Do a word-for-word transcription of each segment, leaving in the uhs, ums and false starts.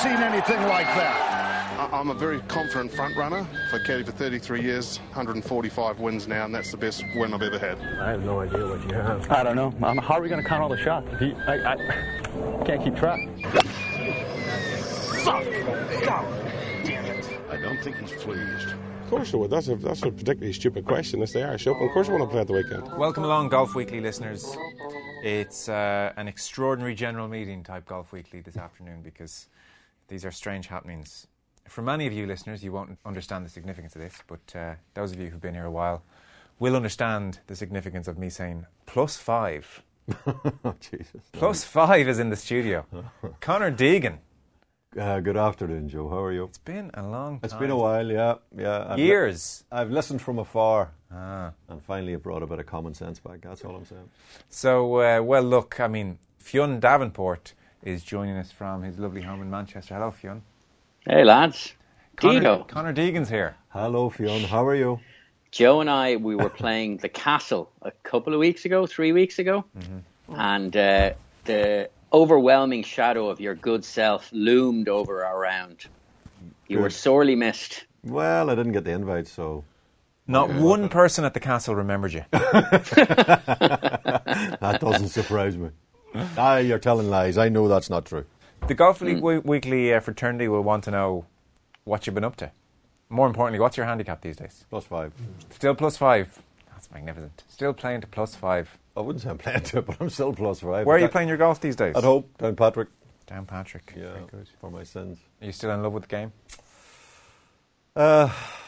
seen anything like that. I'm a very confident front runner. I've caddied for thirty-three years, one hundred forty-five wins now, and that's the best win I've ever had. I have no idea what you have. I don't know. Um, how are we going to count all the shots? If you, I, I can't keep track. Fuck! God damn it. I don't think he's pleased. Of course I would. That's a, that's a particularly stupid question. It's the Irish Open. Of course I want to play at the weekend. Welcome along, Golf Weekly listeners. It's uh, an extraordinary general meeting type Golf Weekly this afternoon because these are strange happenings. For many of you listeners, you won't understand the significance of this, but uh, those of you who've been here a while will understand the significance of me saying plus five. Oh, Jesus. Plus five is in the studio. Conor Deegan. Uh, good afternoon, Joe. How are you? It's been a long time. It's been a while, yeah. yeah. I've Years. Li- I've listened from afar, ah. and finally it brought a bit of common sense back. That's all I'm saying. So, uh, well, look, I mean, Fionn Davenport is joining us from his lovely home in Manchester. Hello, Fionn. Hey, lads. Conor, Conor Deegan's here. Hello, Fionn. How are you? Joe and I, we were playing the Castle a couple of weeks ago, three weeks ago, mm-hmm. and uh, the overwhelming shadow of your good self loomed over our round. You good. were sorely missed. Well, I didn't get the invite, so... Not yeah. one person at the Castle remembered you. That doesn't surprise me. Ah, you're telling lies. I know that's not true. The Golf League mm. Weekly uh, fraternity will want to know what you've been up to. More importantly, what's your handicap these days? Plus five. Still plus five. That's magnificent. Still playing to plus five. I wouldn't say I'm playing to it, but I'm still plus five. Where are you playing your golf these days? At home, down Patrick. Down Patrick. Yeah, very good. For my sins. Are you still in love with the game? Uh,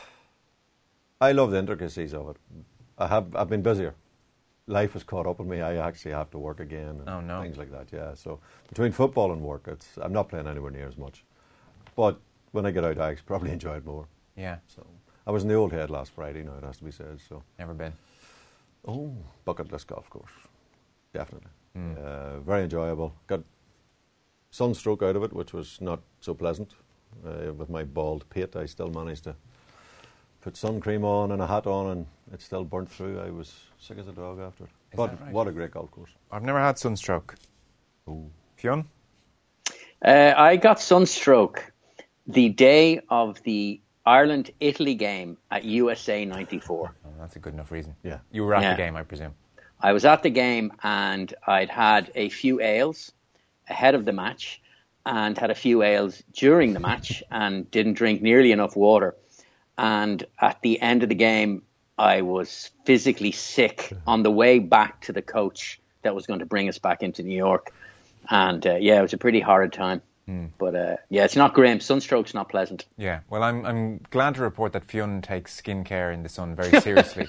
I love the intricacies of it. I have. I've been busier. Life has caught up with me. I actually have to work again and oh, no. things like that, yeah. So between football and work, it's I'm not playing anywhere near as much. But when I get out, I probably enjoy it more. Yeah. So I was in the Old Head last Friday, now it has to be said. So never been. Oh, bucket list golf course. Definitely. Mm. Uh, very enjoyable. Got sunstroke out of it, which was not so pleasant. Uh, with my bald pate, I still managed to put sun cream on and a hat on, and it still burnt through. I was sick as a dog after it. Is but that right? What a great golf course. I've never had sunstroke. Ooh. Fionn? Uh, I got sunstroke the day of the Ireland-Italy game at U S A ninety-four. Oh, that's a good enough reason. Yeah. You were at yeah. the game, I presume. I was at the game, and I'd had a few ales ahead of the match and had a few ales during the match and didn't drink nearly enough water. And at the end of the game, I was physically sick on the way back to the coach that was going to bring us back into New York. And uh, yeah, it was a pretty horrid time. Mm. But uh, yeah, it's not grim. Sunstroke's not pleasant. Yeah, well, I'm I'm glad to report that Fionn takes skincare in the sun very seriously.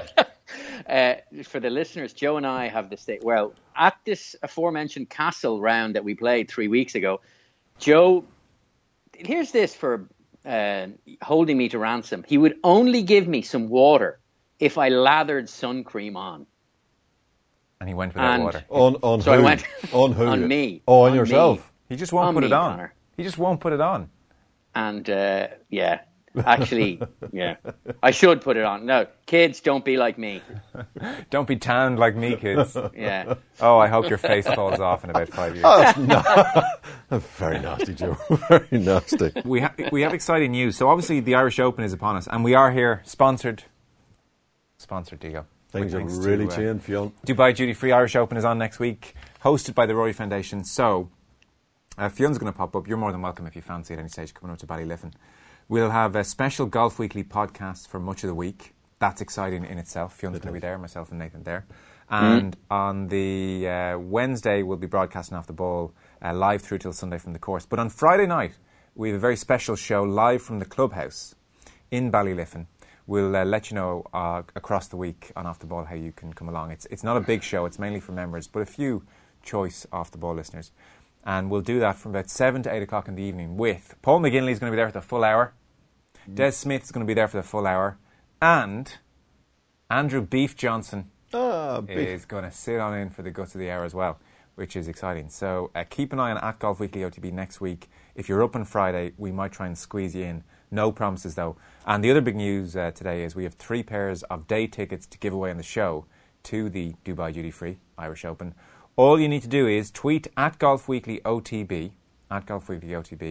uh, for the listeners, Joe and I have this thing. Well, at this aforementioned Castle round that we played three weeks ago, Joe, here's this for uh, holding me to ransom. He would only give me some water if I lathered sun cream on. And he went without and water. On, on so who? I went on who? On me. Oh, on, on yourself? Me. He just won't on put me, it on. Conor. He just won't put it on. And, uh, yeah, actually, yeah, I should put it on. No, kids, don't be like me. Don't be tanned like me, kids. Yeah. Oh, I hope your face falls off in about five years. Oh, no. Very nasty, Joe. Very nasty. We, ha- we have exciting news. So obviously the Irish Open is upon us, and we are here sponsored. Sponsored, Diego. Things have really to, uh, changed, Fionn. Dubai Duty Free Irish Open is on next week, hosted by the Rory Foundation. So, uh, Fionn's going to pop up. You're more than welcome if you fancy at any stage coming up to Ballyliffin. We'll have a special Golf Weekly podcast for much of the week. That's exciting in itself. Fionn's going to be there, myself and Nathan there. And mm. on the uh, Wednesday, we'll be broadcasting Off the Ball uh, live through till Sunday from the course. But on Friday night, we have a very special show live from the clubhouse in Ballyliffin. We'll uh, let you know uh, across the week on Off the Ball how you can come along. It's it's not a big show. It's mainly for members, but a few choice Off the Ball listeners. And we'll do that from about seven to eight o'clock in the evening with Paul McGinley is going to be there for the full hour. Mm. Des Smith is going to be there for the full hour. And Andrew Beef Johnson oh, beef. is going to sit on in for the guts of the hour as well, which is exciting. So uh, keep an eye on at Golf Weekly O T B next week. If you're up on Friday, we might try and squeeze you in. No promises, though. And the other big news uh, today is we have three pairs of day tickets to give away on the show to the Dubai Duty Free Irish Open. All you need to do is tweet at Golf Weekly O T B, at Golf Weekly O T B,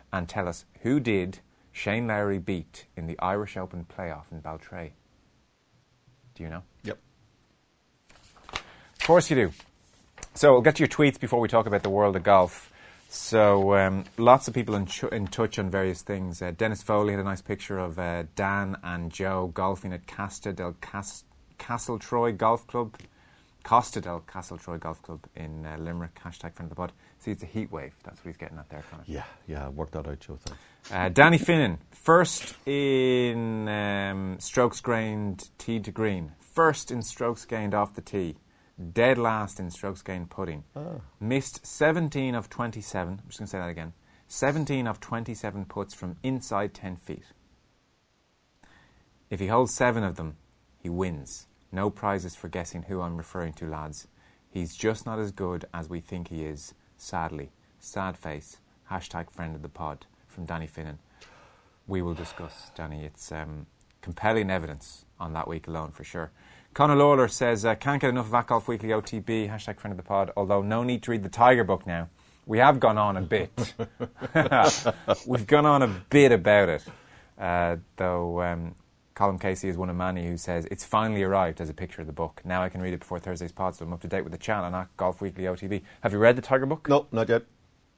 and tell us who did Shane Lowry beat in the Irish Open playoff in Baltray. Do you know? Yep. Of course you do. So we'll get to your tweets before we talk about the world of golf. So um, lots of people in, ch- in touch on various things. Uh, Dennis Foley had a nice picture of uh, Dan and Joe golfing at Casta del Cas- Castletroy Golf Club. Costa del Castletroy Golf Club in uh, Limerick. Hashtag friend of the pod. See, it's a heat wave. That's what he's getting at there, Conor. Yeah, yeah, worked that out, Joe. Thanks. Uh, Danny Finnan, first in um, strokes gained tee to green. First in strokes gained off the tee. Dead last in strokes gained putting. Ah. Missed seventeen of twenty-seven. I'm just going to say that again. seventeen of twenty-seven putts from inside ten feet. If he holds seven of them, he wins. No prizes for guessing who I'm referring to, lads. He's just not as good as we think he is, sadly. Sad face. Hashtag friend of the pod from Danny Finnan. We will discuss, Danny. It's um, compelling evidence on that week alone, for sure. Conor Lawler says, uh, can't get enough of At Golf Weekly O T B, hashtag friend of the pod, although no need to read the Tiger book now. We have gone on a bit. We've gone on a bit about it. Uh, though um, Colin Casey is one of many who says, it's finally arrived as a picture of the book. Now I can read it before Thursday's pod, so I'm up to date with the chat on At Golf Weekly O T B. Have you read the Tiger book? No, not yet.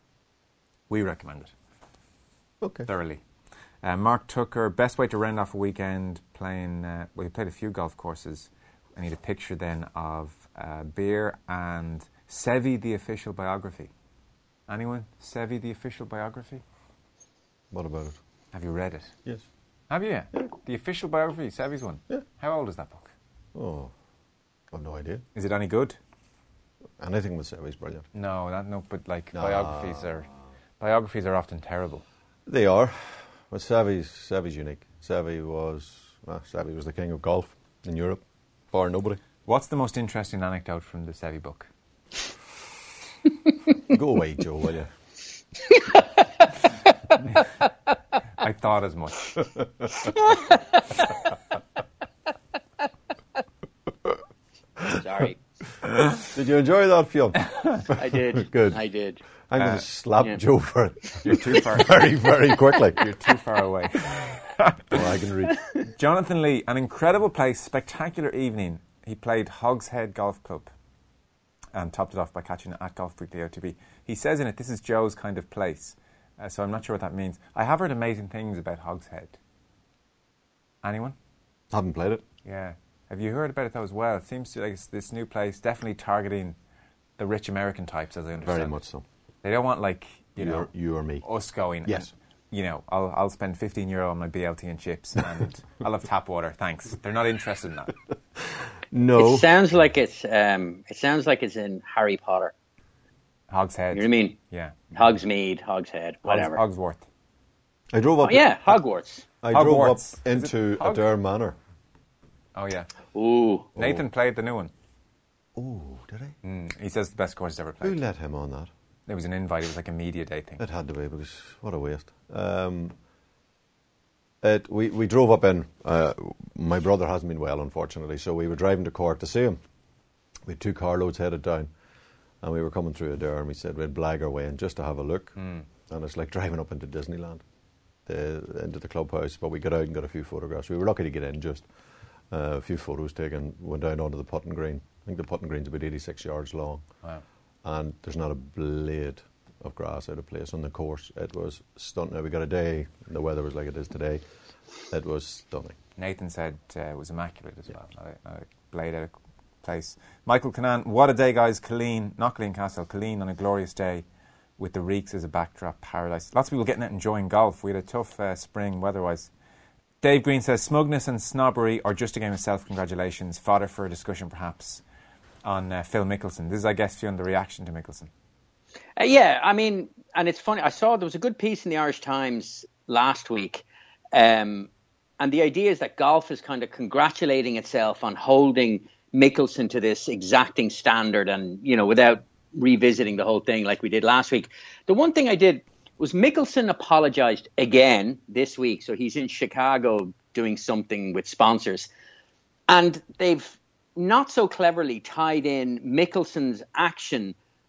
We recommend it. Okay. Thoroughly. Uh, Mark Tucker, best way to round off a weekend playing, uh, well, he played a few golf courses. I need a picture then of uh, beer and Seve, the official biography. Anyone? Seve, the official biography? What about it? Have you read it? Yes. Have you? Yeah. The official biography, Seve's one? Yeah. How old is that book? Oh, I've no idea. Is it any good? Anything with Seve is brilliant. No, that, no, but like No. biographies are biographies are often terrible. They are. But Seve's, Seve's unique. Seve was, well, Seve was the king of golf in Europe, bar nobody. What's the most interesting anecdote from the Seve book? Go away, Joe, will you? I thought as much. Sorry. Did you enjoy that, Fionn? I did. Good. I did. I'm Uh, going to slap yeah. Joe for it You're too far. very, very quickly. You're too far away. Oh, I can read. Jonathan Lee, an incredible place, spectacular evening. He played Hogshead Golf Club and topped it off by catching it at Golf Weekly O T B. He says in it, this is Joe's kind of place. Uh, so I'm not sure what that means. I have heard amazing things about Hogshead. Anyone? Haven't played it. Yeah. Have you heard about it though as well? It seems to like it's this new place, definitely targeting the rich American types, as I understand. Very much so. They don't want like, you, You know, or- you or me. us going. Yes. And, you know, I'll I'll spend fifteen euro on my B L T and chips, and I'll have tap water. Thanks. They're not interested in that. No. It sounds like it's um, it sounds like it's in Harry Potter. Hogshead. You know what I mean? Yeah. Hogsmeade, Hogshead, whatever. Hogs, Hogsworth. I drove Oh, up. yeah, Hogwarts. I drove Hogwarts. up Is it into Hog- Adair Manor. Oh yeah. Ooh. Nathan played the new one. Oh, did I? Mm, he says the best course he's ever Who played. let him on that? It was an invite. It was like a media day thing. It had to be, because what a waste. Um, it, we, we drove up in. Uh, my brother hasn't been well, unfortunately, so we were driving to Cork to see him. We had two carloads headed down, and we were coming through Adair, and we said we'd blag our way in just to have a look. Mm. And it's like driving up into Disneyland, the, into the clubhouse. But we got out and got a few photographs. We were lucky to get in just. Uh, a few photos taken, went down onto the putting green. I think the putting green's about eighty-six yards long. Wow. And there's not a blade of grass out of place on the course. It was stunning. Now, we got a day, the weather was like it is today. It was stunning. Nathan said uh, it was immaculate as well. I, I played out of place. Michael Canan, what a day, guys. Colleen, not Colleen Castle, Colleen on a glorious day with the Reeks as a backdrop, paradise. Lots of people getting out enjoying golf. We had a tough uh, spring weather-wise. Dave Green says, smugness and snobbery or just a game of self-congratulations, fodder for a discussion perhaps on uh, Phil Mickelson. This is, I guess, Fionn, the reaction to Mickelson. Uh, yeah, I mean, and it's funny. I saw there was a good piece in the Irish Times last week. Um, and the idea is that golf is kind of congratulating itself on holding Mickelson to this exacting standard and, you know, without revisiting the whole thing like we did last week. The one thing I did was Mickelson apologized again this week. So he's in Chicago doing something with sponsors. And they've not so cleverly tied in Mickelson's action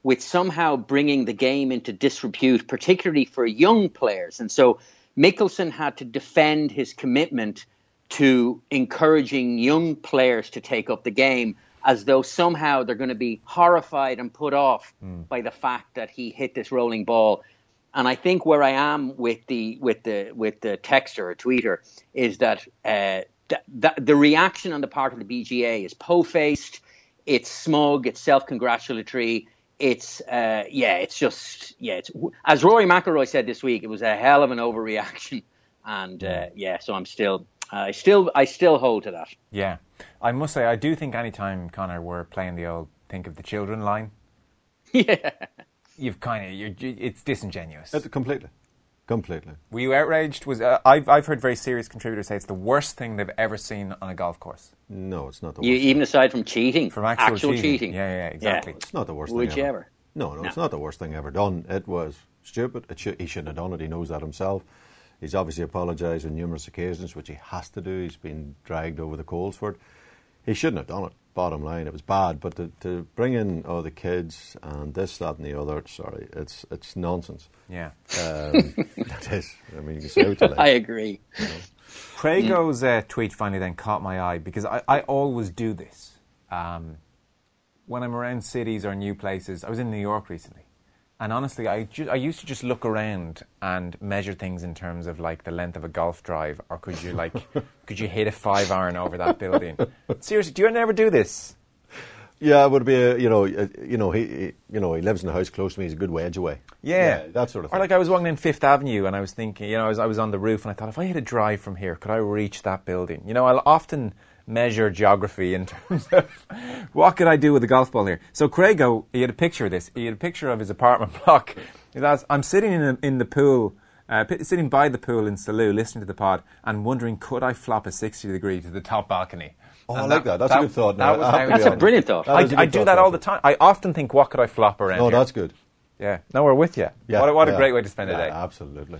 with somehow bringing the game into disrepute, particularly for young players. And so Mickelson had to defend his commitment to encouraging young players to take up the game, as though somehow they're going to be horrified and put off mm. by the fact that he hit this rolling ball. And I think where I am with the with the with the texter or tweeter is that uh, th- th- the reaction on the part of the B G A is po-faced, it's smug, it's self-congratulatory, it's uh, yeah, it's just yeah. It's as Rory McIlroy said this week, it was a hell of an overreaction, and uh, yeah. So I'm still, I still, I still hold to that. Yeah, I must say I do think anytime, Conor, we're playing the old "think of the children" line. Yeah. You've kind of, you're, it's disingenuous. It's completely, completely. Were you outraged? Was uh, I've I've heard very serious contributors say it's the worst thing they've ever seen on a golf course. No, it's not the worst. You, thing. Even aside from cheating, from actual, actual cheating. cheating. Yeah, yeah, exactly. Yeah. It's not the worst Would thing you ever. ever? No, no, no, it's not the worst thing ever done. It was stupid. It sh- he shouldn't have done it. He knows that himself. He's obviously apologised on numerous occasions, which he has to do. He's been dragged over the coals for it. He shouldn't have done it. Bottom line, it was bad. But to, to bring in all the kids and this, that, and the other, sorry, it's it's nonsense. Yeah, um, it is. I mean, you can say what you like. I agree. You know. Craigo's uh, tweet finally then caught my eye because I, I always do this um, when I'm around cities or new places. I was in New York recently. And honestly, I, ju- I used to just look around and measure things in terms of like the length of a golf drive, or could you like, could you hit a five iron over that building? Seriously, do you never do this? Yeah, it would be a, you know, a, you know, he, he, you know, he lives in a house close to me. He's a good wedge away. Yeah. yeah, that sort of thing. Or like I was walking in Fifth Avenue and I was thinking, you know, I was I was on the roof and I thought, if I hit a drive from here, could I reach that building? You know, I'll often measure geography in terms of what could I do with a golf ball here. So Craigo, he had a picture of this. He had a picture of his apartment block. He says, I'm sitting in a, in the pool, uh, p- sitting by the pool in Salou, listening to the pod, and wondering, could I flop a sixty degree to the top balcony? Oh, And I like that. That's that, a good thought. That no, was how that's a brilliant thought. I, I do that all the time. I often think, what could I flop around No, here? that's good. Yeah. No, we're with you. Yeah, what what yeah. a great way to spend yeah, a day. Absolutely.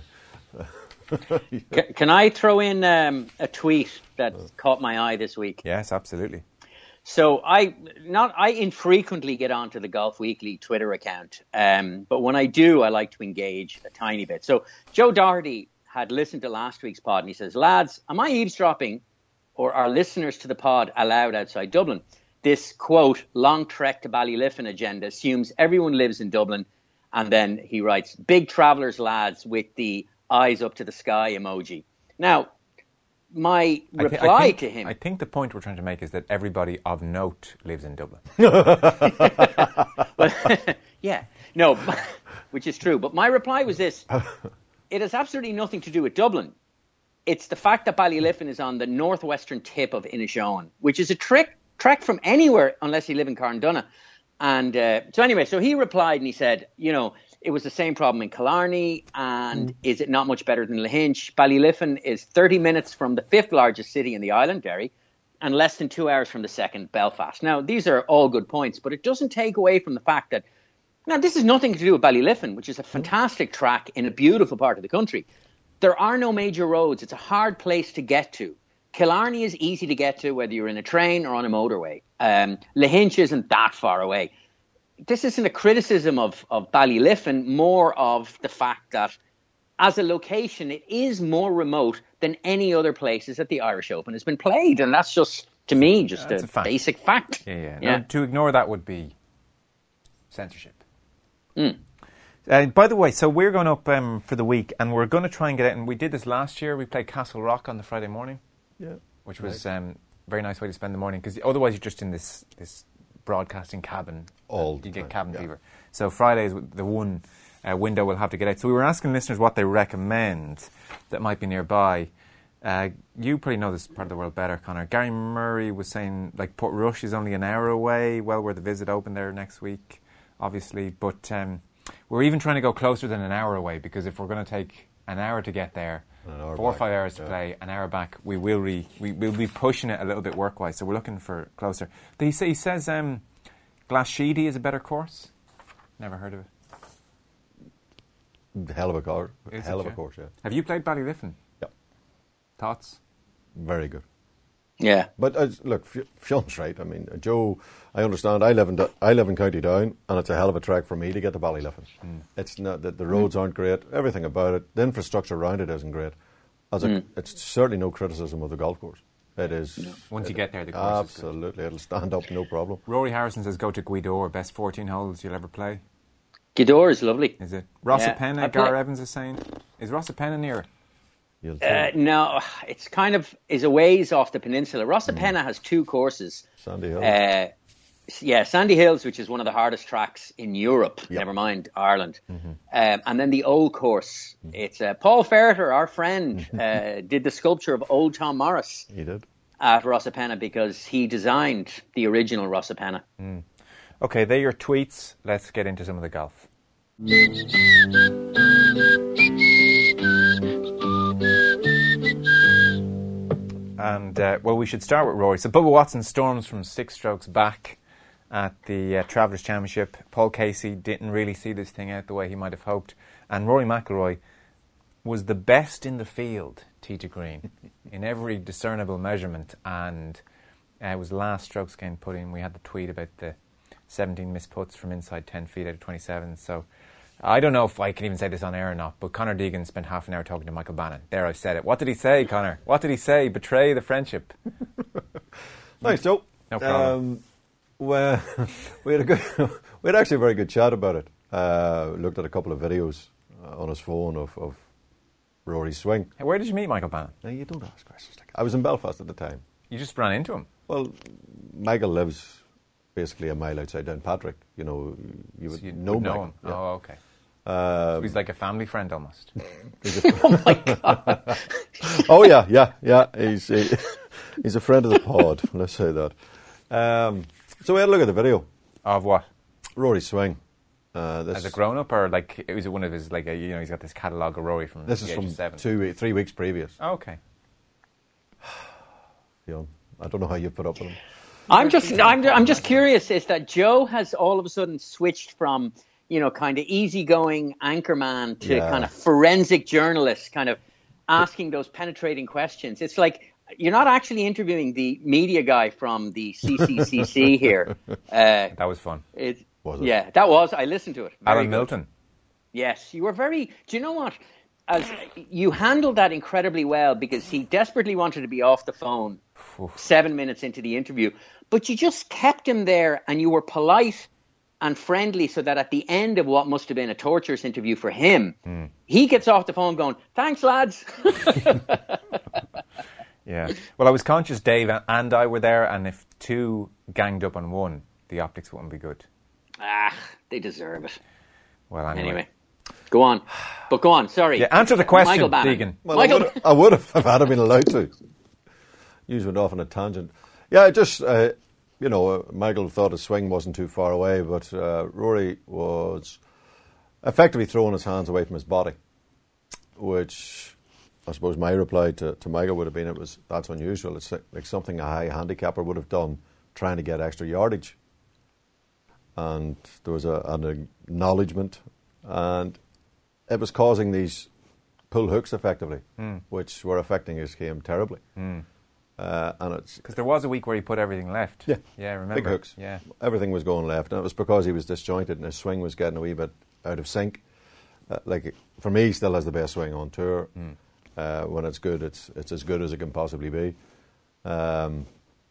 Can, can I throw in um, a tweet that caught my eye this week? Yes, absolutely. So I not I infrequently get onto the Golf Weekly Twitter account, um, but when I do, I like to engage a tiny bit. So Joe Doherty had listened to last week's pod, and he says, "Lads, am I eavesdropping, or are listeners to the pod allowed outside Dublin? This quote long trek to Ballyliffin agenda assumes everyone lives in Dublin." And then he writes, "Big travellers, lads," with the eyes up to the sky emoji. Now, my reply I th- I think, to him... I think the point we're trying to make is that everybody of note lives in Dublin. well, yeah, no, which is true. But my reply was this. It has absolutely nothing to do with Dublin. It's the fact that Ballyliffin is on the northwestern tip of Inishowen, which is a trick, trek from anywhere unless you live in Carndonagh. And uh, so anyway, so he replied and he said, you know, it was the same problem in Killarney, and mm. is it not much better than Lahinch? Ballyliffin is thirty minutes from the fifth largest city in the island, Derry, and less than two hours from the second, Belfast. Now, these are all good points, but it doesn't take away from the fact that, now, this has nothing to do with Ballyliffin, which is a fantastic track in a beautiful part of the country. There are no major roads. It's a hard place to get to. Killarney is easy to get to, whether you're in a train or on a motorway. Um, Lahinch isn't that far away. This isn't a criticism of, of Ballyliffin, more of the fact that as a location, it is more remote than any other places that the Irish Open has been played. And that's just, to me, just yeah, a, a fact. basic fact. Yeah, yeah. yeah. No, to ignore that would be censorship. Mm. Uh, by the way, so we're going up um, for the week, and we're going to try and get out. And we did this last year. We played Castle Rock on the Friday morning, yeah, which was right. um, a very nice way to spend the morning, because otherwise you're just in this this broadcasting cabin. All you the get time, cabin yeah. fever. So Friday is the one uh, window we'll have to get out. So we were asking listeners what they recommend that might be nearby. Uh, you probably know this part of the world better, Conor. Gary Murray was saying like Portrush is only an hour away. Well worth a visit. Open there next week, obviously, but um, we're even trying to go closer than an hour away, because if we're going to take an hour to get there, four or back, five hours to yeah. play, an hour back, we will re, we will be pushing it a little bit work-wise. So we're looking for closer. He, say, he says um, Glashedy is a better course. Never heard of it. Hell of a course. Is Hell it, of a yeah? course, yeah. Have you played Ballyliffin? Yep. Thoughts? Very good. Yeah. But uh, look, F- Fion's right. I mean, Joe, I understand. I live in D- I live in County Down, and it's a hell of a trek for me to get to Ballyliffin. Mm. It's not that the roads aren't great. Everything about it, the infrastructure around it isn't great. As a, mm. It's certainly no criticism of the golf course. It is. No. Once it, you get there, the course absolutely, is good. It'll stand up, no problem. Rory Harrison says, "Go to Gweedore, best fourteen holes you'll ever play." Gweedore is lovely. Is it? Rossapena, yeah, Gar Evans is saying. Is Rossapena near? Uh, no, it's kind of is a ways off the peninsula. Rossapena mm. has two courses. Sandy Hills. Uh, yeah, Sandy Hills, which is one of the hardest tracks in Europe, yep. never mind Ireland. Mm-hmm. Um, and then the old course. Mm. It's uh, Paul Ferreter, our friend, uh, did the sculpture of old Tom Morris. He did. At Rossapena because he designed the original Rossapena. Mm. Okay, they're your tweets. Let's get into some of the golf. And, uh, well, we should start with Rory. So Bubba Watson storms from six strokes back at the uh, Travellers' Championship. Paul Casey didn't really see this thing out the way he might have hoped. And Rory McIlroy was the best in the field, tee to green, in every discernible measurement. And uh, it was the last strokes game put in. We had the tweet about the seventeen missed putts from inside ten feet out of twenty-seven. So I don't know if I can even say this on air or not, but Conor Deegan spent half an hour talking to Michael Bannon. There, I've said it. What did he say, Conor? What did he say? Betray the friendship. Thanks, Joe. No problem. Um, well, we had a good, we had actually a very good chat about it. Uh, looked at a couple of videos uh, on his phone of, of Rory's swing. Hey, where did you meet Michael Bannon? Now, you don't ask questions like that. I was in Belfast at the time. You just ran into him? Well, Michael lives basically a mile outside Downpatrick. You know, you would so know, would know Michael. him. Yeah. Oh, okay. Um, so he's like a family friend almost. Oh my God. Oh yeah, yeah, yeah. He's he, he's a friend of the pod. Let's say that. Um, so we had a look at the video of what? Rory's swing. Uh, this As a grown up, or like was it one of his like a, you know he's got this catalogue of Rory from this the is age from of seven. two three weeks previous. Oh, okay. You know, I don't know how you put up with him. I'm just I'm I'm just curious. Is that Joe has all of a sudden switched from you know, kind of easygoing anchorman to yeah. kind of forensic journalist, kind of asking those penetrating questions. It's like you're not actually interviewing the media guy from the C C C C here. Uh, that was fun. It, was it? Yeah, that was. I listened to it. Very Alan good. Milton. Yes, you were very. Do you know what? As you handled that incredibly well because he desperately wanted to be off the phone seven minutes into the interview, but you just kept him there and you were polite and friendly so that at the end of what must have been a torturous interview for him, mm. he gets off the phone going, "Thanks, lads." Yeah. Well, I was conscious Dave and I were there, and if two ganged up on one, the optics wouldn't be good. Ah, they deserve it. Well, anyway. Anyway. Go on. But go on, sorry. Yeah, answer the question, Michael Bannon. Deegan. Well, Michael I would have if I'd have been allowed to. You went off on a tangent. Yeah, just, uh, you know, uh, Michael thought his swing wasn't too far away, but uh, Rory was effectively throwing his hands away from his body, which I suppose my reply to, to Michael would have been, it was that's unusual. It's like, like something a high handicapper would have done, trying to get extra yardage. And there was a, an acknowledgement, and it was causing these pull hooks effectively, mm. which were affecting his game terribly. Mm. Uh, and it's because there was a week where he put everything left. Yeah, yeah, remember big hooks. Yeah, everything was going left, and it was because he was disjointed and his swing was getting a wee bit out of sync. Uh, like for me, he still has the best swing on tour. Mm. Uh, when it's good, it's it's as good as it can possibly be. Um,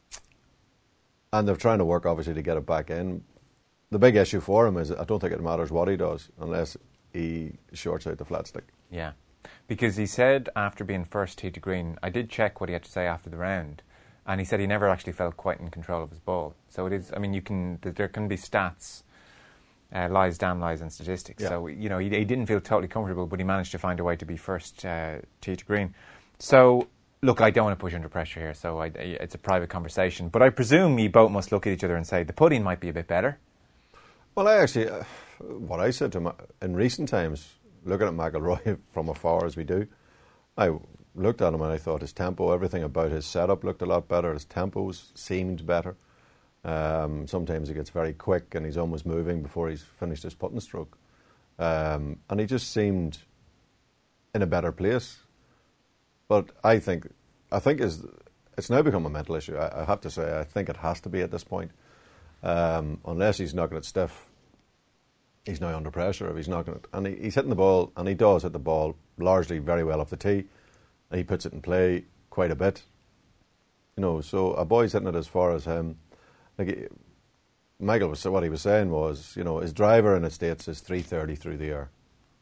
and they're trying to work obviously to get it back in. The big issue for him is I don't think it matters what he does unless he shorts out the flat stick. Yeah, because he said after being first tee to green, I did check what he had to say after the round, and he said he never actually felt quite in control of his ball. So it is. I mean, you can there can be stats, uh, lies, damn lies, and statistics. Yeah. So you know he, he didn't feel totally comfortable, but he managed to find a way to be first uh, tee to green. So look, I don't want to push under pressure here. So I, it's a private conversation, but I presume you both must look at each other and say the putting might be a bit better. Well, I actually, uh, what I said to him in recent times, looking at McIlroy from afar as we do, I looked at him and I thought his tempo, everything about his setup looked a lot better. His tempos seemed better. Um, sometimes he gets very quick and he's almost moving before he's finished his putting stroke. Um, and he just seemed in a better place. But I think, I think his, it's now become a mental issue. I, I have to say, I think it has to be at this point. Um, unless he's knocking it stiff, he's now under pressure if he's knocking it. And he, he's hitting the ball, and he does hit the ball largely very well off the tee. And he puts it in play quite a bit. You know, so a boy's hitting it as far as him. Like he, Michael was, what he was saying was, you know, his driver in the States is three thirty through the air.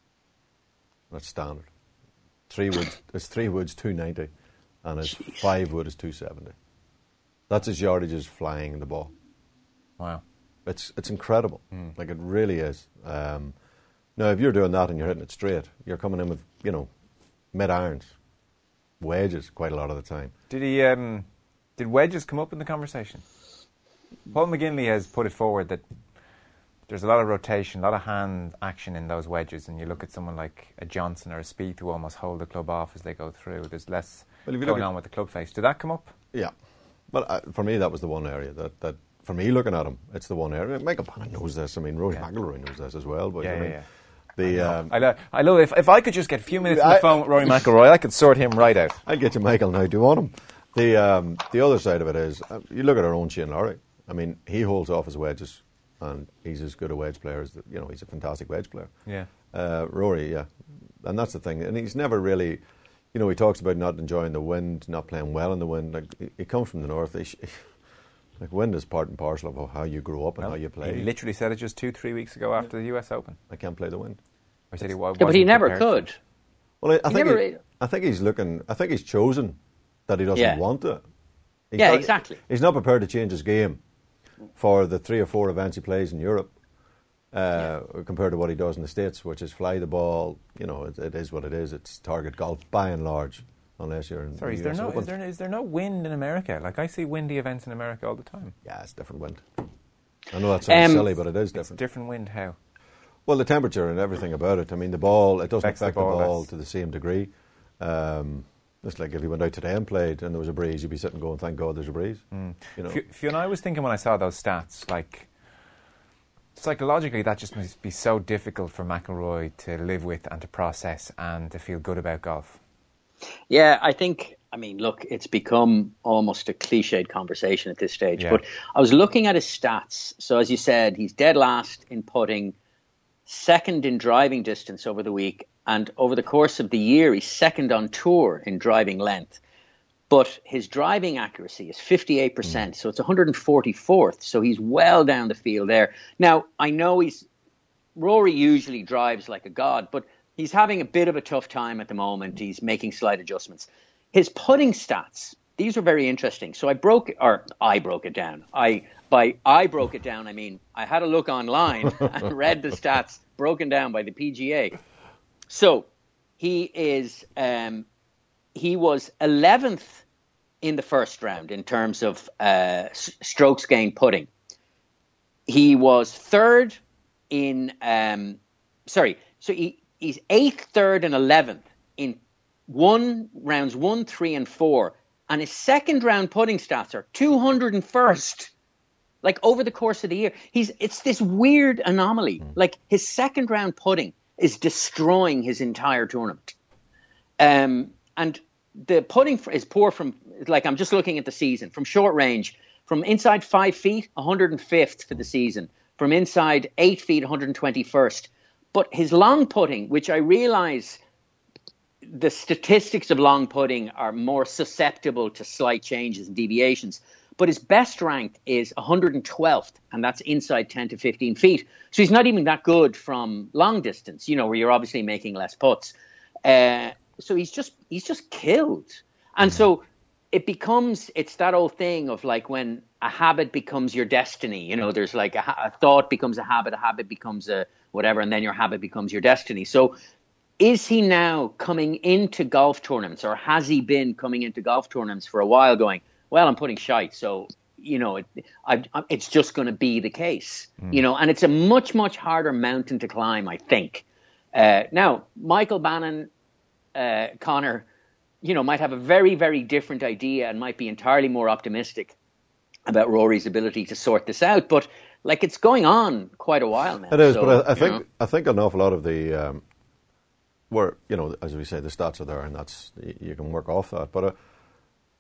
That's standard. Three woods, his three woods two ninety, and his Jeez. five wood is two seventy. That's his yardages flying the ball. Wow, it's it's incredible. Mm. Like it really is. Um, now, if you're doing that and you're hitting it straight, you're coming in with, you know, mid irons, wedges quite a lot of the time. Did he? Um, did wedges come up in the conversation? Paul McGinley has put it forward that there's a lot of rotation, a lot of hand action in those wedges, and you look at someone like a Johnson or a Spieth who almost hold the club off as they go through. There's less well, going on with the club face. Did that come up? Yeah. Well, uh, for me, that was the one area that, that, for me, looking at him, it's the one area. Michael Bannon knows this. I mean, Rory yeah. McIlroy knows this as well. But yeah, I mean, yeah, yeah. The, I, um, I, lo- I love if if I could just get a few minutes on the I, phone with Rory McIlroy, I could sort him right out. I'll get you, Michael. Now, do you want him? The um, the other side of it is, uh, you look at our own Shane Lowry. I mean, he holds off his wedges, and he's as good a wedge player as the, you know. He's a fantastic wedge player. Yeah. Uh, Rory, yeah, and that's the thing. And he's never really, you know, he talks about not enjoying the wind, not playing well in the wind. Like he, he comes from the north. He, like wind is part and parcel of how you grow up and well, how you play. He literally said it just two, three weeks ago after the U S Open. I can't play the wind. I said he was. Yeah, but he never could. Well, I, I he think never, he, I think he's looking. I think he's chosen that he doesn't yeah. want it. He's yeah, not, exactly. He's not prepared to change his game for the three or four events he plays in Europe uh, yeah. compared to what he does in the States, which is fly the ball. You know, it, it is what it is. It's target golf by and large, unless you're in. Sorry, the is there U S no Open. is there is there no wind in America? Like I see windy events in America all the time. Yeah, it's different wind. I know that sounds um, silly, but it is different. It's different wind. How? Well, the temperature and everything about it. I mean, the ball. It doesn't Affects affect the ball, the ball less. to the same degree. Um, It's like if you went out today and played and there was a breeze, you'd be sitting going, thank God there's a breeze. Mm. You know? Fiona, I was thinking when I saw those stats, like, psychologically that just must be so difficult for McIlroy to live with and to process and to feel good about golf. Yeah, I think, I mean, look, it's become almost a cliched conversation at this stage. Yeah. But I was looking at his stats. So as you said, he's dead last in putting, second in driving distance over the week. And over the course of the year, he's second on tour in driving length. But his driving accuracy is fifty-eight percent, mm. so it's one hundred forty-fourth. So he's well down the field there. Now, I know he's Rory usually drives like a god, but he's having a bit of a tough time at the moment. He's making slight adjustments. His putting stats, these are very interesting. So I broke, or I broke it down. I By I broke it down, I mean, I had a look online and read the stats broken down by the P G A. So he is, um, he was eleventh in the first round in terms of uh, s- strokes gained putting. He was third in, um, sorry, so he, he's eighth, third, and eleventh in one rounds one, three, and four. And his second round putting stats are two hundred first. Like over the course of the year, he's it's this weird anomaly. Mm. Like his second round putting is destroying his entire tournament. Um, and the putting is poor from, like I'm just looking at the season, from short range, from inside five feet, one hundred fifth for the season, from inside eight feet, one hundred twenty-first. But his long putting, which I realize the statistics of long putting are more susceptible to slight changes and deviations, but his best ranked is one hundred twelfth, and that's inside ten to fifteen feet. So he's not even that good from long distance, you know, where you're obviously making less putts. Uh, so he's just he's just killed. And so it becomes, it's that old thing of like when a habit becomes your destiny, you know, there's like a, a thought becomes a habit, a habit becomes a whatever, and then your habit becomes your destiny. So is he now coming into golf tournaments, or has he been coming into golf tournaments for a while going, well, I'm putting shite, so, you know, it, I, I, it's just going to be the case, mm. you know, and it's a much, much harder mountain to climb, I think. Uh, now, Michael Bannon, uh, Connor, you know, might have a very, very different idea and might be entirely more optimistic about Rory's ability to sort this out. But, like, it's going on quite a while now. It is, so, but I, I think know. I think an awful lot of the, um, where, you know, as we say, the stats are there and that's, you can work off that. But uh,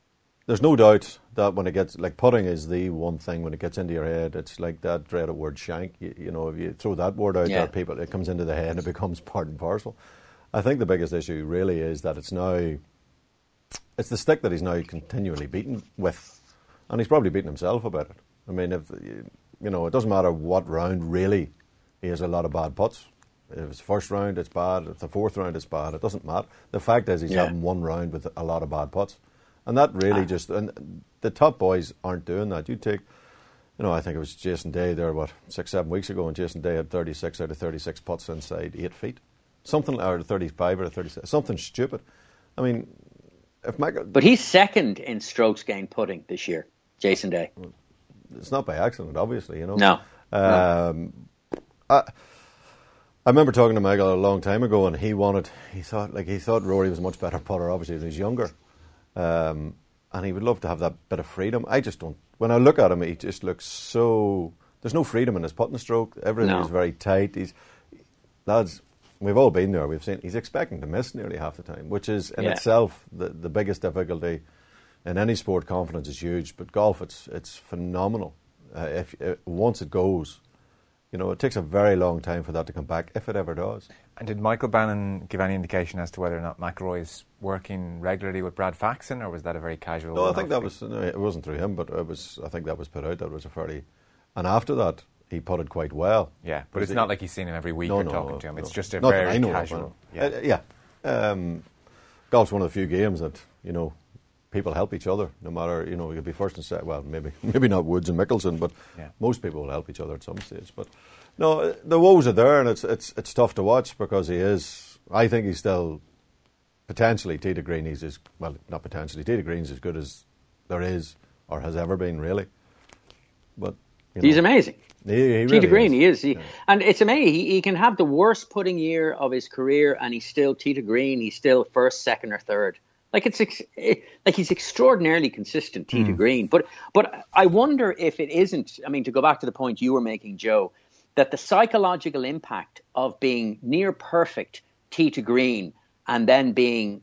there's no doubt that when it gets, like putting is the one thing when it gets into your head, it's like that dreaded word shank. You, you know, if you throw that word out yeah. there, people, it comes into the head and it becomes part and parcel. I think the biggest issue really is that it's now, it's the stick that he's now continually beaten with. And he's probably beaten himself about it. I mean, if you know, it doesn't matter what round really, he has a lot of bad putts. If it's the first round, it's bad. If the fourth round, it's bad. It doesn't matter. The fact is he's yeah. having one round with a lot of bad putts. And that really ah. just, and the top boys aren't doing that. You take, you know, I think it was Jason Day there, what, six, seven weeks ago, and Jason Day had thirty-six out of thirty-six putts inside eight feet. Something, or thirty-five out of thirty-six. Something stupid. I mean, if Michael... But he's second in strokes gained putting this year, Jason Day. It's not by accident, obviously, you know. No. Um, no. I, I remember talking to Michael a long time ago, and he wanted, he thought, like, he thought Rory was a much better putter, obviously, when he was younger. Um, and he would love to have that bit of freedom. I just don't. When I look at him, he just looks so. There's no freedom in his putting stroke. Everything no. is very tight. He's lads. We've all been there. We've seen. He's expecting to miss nearly half the time, which is in yeah. itself the the biggest difficulty in any sport. Confidence is huge, but golf, it's it's phenomenal. Uh, if uh, once it goes, you know, it takes a very long time for that to come back, if it ever does. And did Michael Bannon give any indication as to whether or not McIlroy is working regularly with Brad Faxon, or was that a very casual? No, I think that was, no, it wasn't through him, but it was. I think that was put out. That was a fairly, and after that he putted quite well. Yeah, but it's he, not like he's seen him every week no, or no, talking no, to him. no. It's just a not very that I know casual. Of, yeah, uh, yeah. Um, golf's one of the few games that you know people help each other. No matter you know you could be first and second. Well, maybe maybe not Woods and Mickelson, but yeah. most people will help each other at some stage. But no, the woes are there, and it's it's it's tough to watch because he is. I think he's still potentially tee to green. He's as well, not potentially tee to green's as good as there is or has ever been, really. But you know, he's amazing. He, he really tee to green, is. he is. He, yeah. And it's amazing. He, he can have the worst putting year of his career, and he's still tee to green. He's still first, second, or third. Like it's it, like he's extraordinarily consistent tee mm. to green. But but I wonder if it isn't. I mean, to go back to the point you were making, Joe, that the psychological impact of being near perfect tee to green and then being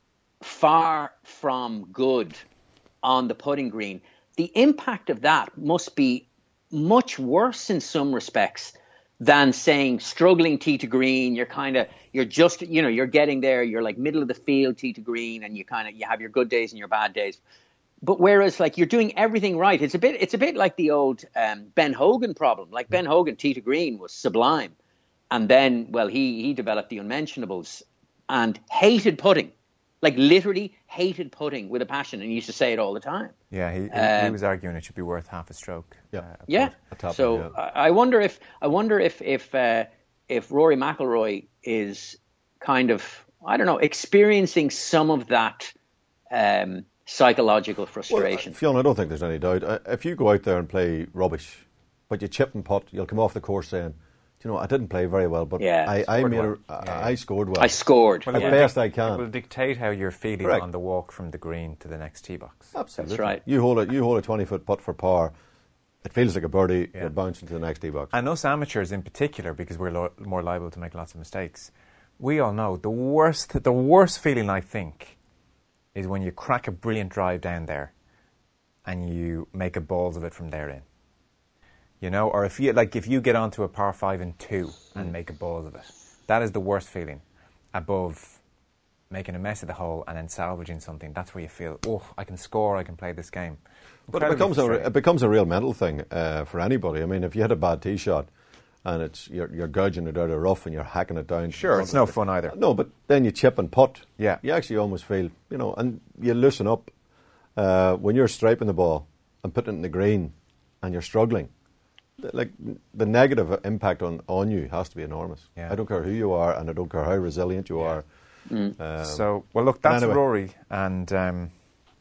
far from good on the putting green, the impact of that must be much worse in some respects than saying struggling tee to green. You're kind of, you're just, you know, you're getting there. You're like middle of the field tee to green, and you kind of, you have your good days and your bad days. But whereas like you're doing everything right, it's a bit, it's a bit like the old um, Ben Hogan problem. Like Ben Hogan tee to green was sublime. And then, well, he, he developed the unmentionables and hated putting, like literally hated putting with a passion, and he used to say it all the time. Yeah, he, um, he was arguing it should be worth half a stroke. Yeah, uh, yeah. So end, yeah. I wonder if I wonder if if uh, if Rory McIlroy is kind of I don't know experiencing some of that um, psychological frustration. Well, Fiona, I don't think there's any doubt. Uh, if you go out there and play rubbish, but you chip and putt, you'll come off the course saying, you know, I didn't play very well, but yeah, I, I, made well. a, I, yeah. I scored well. I scored. Well, as yeah. best I can. It will dictate how you're feeling Correct. on the walk from the green to the next tee box. Absolutely. That's right. You hold a, you hold a twenty-foot putt for par, it feels like a birdie, Yeah. it bounces into the next tee box. And us amateurs in particular, because we're lo- more liable to make lots of mistakes, we all know the worst, the worst feeling, I think, is when you crack a brilliant drive down there and you make a balls of it from there in. You know, or if you like, if you get onto a par five and two and mm. make a balls of it, that is the worst feeling. Above making a mess of the hole and then salvaging something, that's where you feel, oh, I can score, I can play this game. But it becomes a it becomes a real mental thing uh, for anybody. I mean, if you hit a bad tee shot and it's you're, you're gouging it out of rough and you're hacking it down, sure, it's no fun either. No, but then you chip and putt. Yeah, you actually almost feel, you know, and you loosen up uh, when you're striping the ball and putting it in the green and you're struggling. Like the negative impact on, on you has to be enormous. Yeah. I don't care who you are, and I don't care how resilient you yeah. are. Mm. Um, so, well, look, that's anyway. Rory, and um,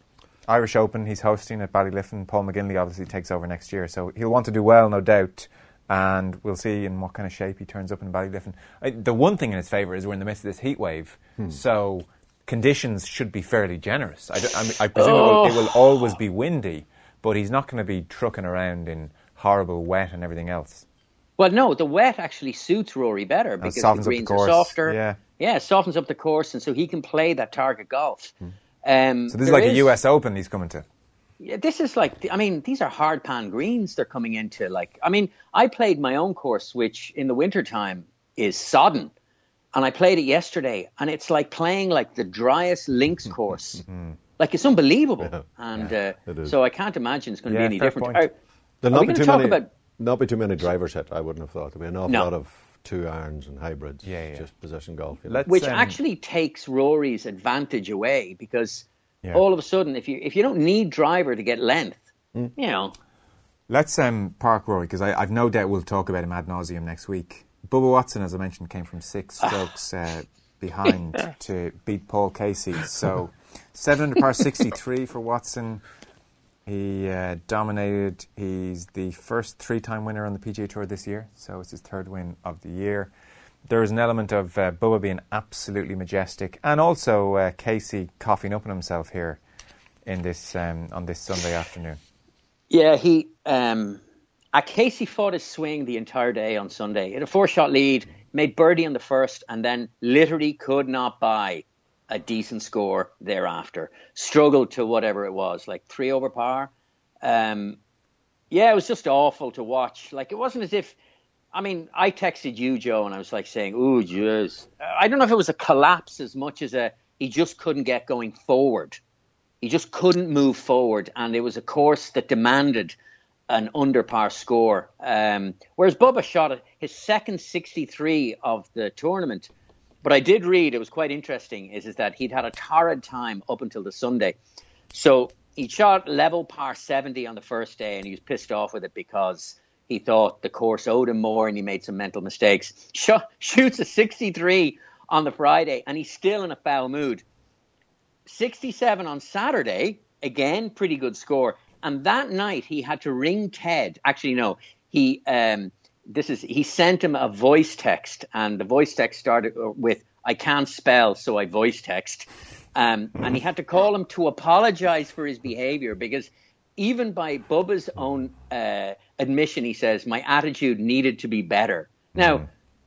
Irish Open. He's hosting at Ballyliffin. Paul McGinley obviously takes over next year, so he'll want to do well, no doubt. And we'll see in what kind of shape he turns up in Ballyliffin. I, the one thing in his favour is we're in the midst of this heat wave, hmm. so conditions should be fairly generous. I, I, mean, I presume oh. it, will, it will always be windy, but he's not going to be trucking around in horrible wet and everything else. Well, no, the wet actually suits Rory better because the greens the are softer. Yeah. yeah, it softens up the course, and so he can play that target golf. Hmm. Um, so this is like is, a U S Open he's coming to. Yeah, this is like, I mean, these are hard pan greens they're coming into. Like, I mean, I played my own course, which in the wintertime is sodden. And I played it yesterday, and it's like playing like the driest links course. Like, it's unbelievable. Yeah. And yeah, uh, it so I can't imagine it's going to Yeah, be any fair different. point. Are, There'll are we not be going too to talk many, about... not be too many drivers hit, I wouldn't have thought. There'll be an awful No. lot of two irons and hybrids. Yeah, yeah. Just possession golf. You know? Let's, Which um, actually takes Rory's advantage away, because Yeah. all of a sudden, if you if you don't need driver to get length, Mm. you know... Let's um, park Rory, because I've no doubt we'll talk about him ad nauseum next week. Bubba Watson, as I mentioned, came from six strokes uh, behind to beat Paul Casey. So seven under par sixty-three for Watson. He uh, dominated. He's the first three-time winner on the P G A Tour this year, so it's his third win of the year. There is an element of uh, Bubba being absolutely majestic, and also uh, Casey coughing up on himself here in this um, on this Sunday afternoon. Yeah, he... Um, uh, Casey fought his swing the entire day on Sunday. He had a four-shot lead, made birdie on the first, and then literally could not buy a decent score thereafter. Struggled to whatever it was, like three over par. Um, yeah, it was just awful to watch. Like, it wasn't as if... I mean, I texted you, Joe, and I was like saying, ooh, jeez. I don't know if it was a collapse as much as a... He just couldn't get going forward. He just couldn't move forward, and it was a course that demanded an under par score. Um, whereas Bubba shot at his second sixty-three of the tournament. But I did read, it was quite interesting, is, is that he'd had a torrid time up until the Sunday. So he shot level par seventy on the first day, and he was pissed off with it because he thought the course owed him more and he made some mental mistakes. Sh- shoots a sixty-three on the Friday, and he's still in a foul mood. sixty-seven on Saturday, again, pretty good score. And that night he had to ring Ted. Actually, no, he um, this is he sent him a voice text, and the voice text started with, "I can't spell, so I voice text." Um, and he had to call him to apologize for his behavior, because even by Bubba's own uh, admission, he says, my attitude needed to be better. Now, mm.